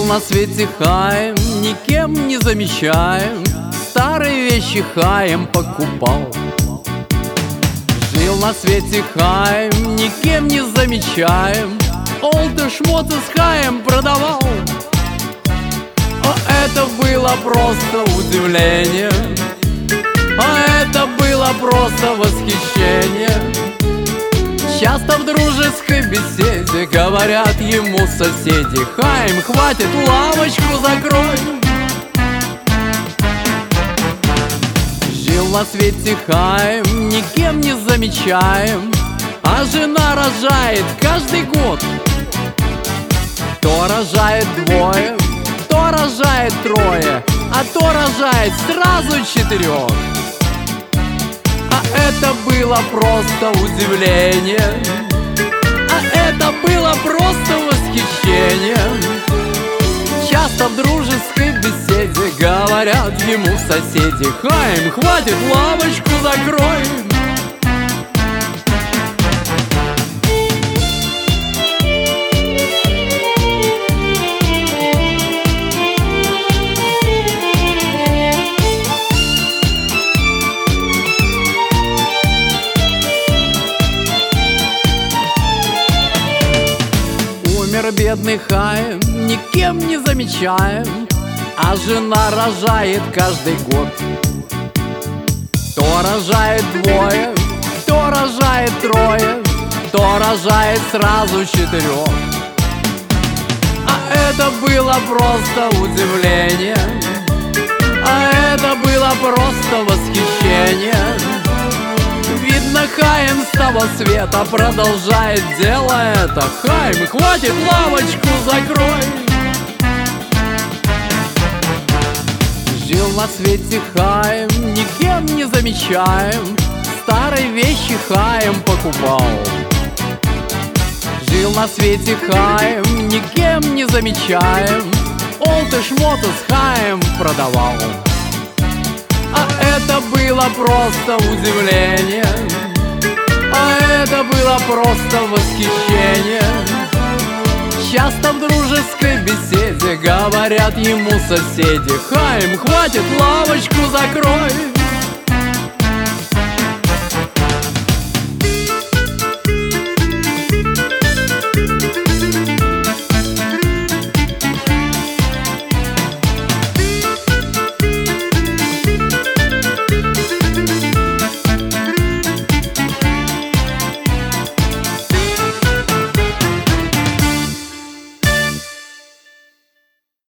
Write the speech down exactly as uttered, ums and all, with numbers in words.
Жил на свете Хаим, никем не замечаем, старые вещи Хаим покупал. Жил на свете Хаим, никем не замечаем, олды шмоты с Хаим продавал. О, это было просто удивление, а это было просто восхищение. Часто в дружеской беседе говорят ему соседи: Хаим, хватит, лавочку закрой. Жил на свете Хаим, никем не замечаем, а жена рожает каждый год. То рожает двое, то рожает трое, а то рожает сразу четырех. А это было просто удивление, а это было просто восхищение. Часто в дружеской беседе говорят ему соседи: Хаим, хватит, лавочку закрой. Умер бедный Хаим, никем не замечаем, а жена рожает каждый год. То рожает двое, то рожает трое, то рожает сразу четырех. А это было просто удивление, а это было просто восхищение. Видно, Хаим с того света продолжает дело это. Хаим, хватит, лавочку закрой. Жил на свете Хаим, никем не замечаем, старые вещи Хаим покупал. Жил на свете Хаим, никем не замечаем, олды шмоты с Хаим продавал. А это было просто удивление, а это было просто восхищение. Часто в дружеской беседе говорят ему соседи: Хаим, хватит, лавочку закрой.